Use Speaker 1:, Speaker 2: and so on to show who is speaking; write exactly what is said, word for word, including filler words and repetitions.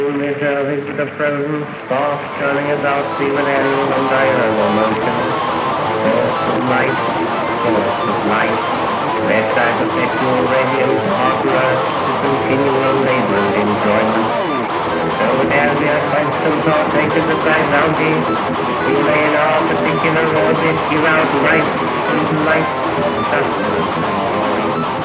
Speaker 1: Measuring with the frozen spark turning about even animal and diurnal motion. Force of light, force of light. Left eye perpetual radiance, opera to continual labor and enjoyment. So there we are constant partakers of thy bounty. We may in our particular orbit give out light and light sustenance.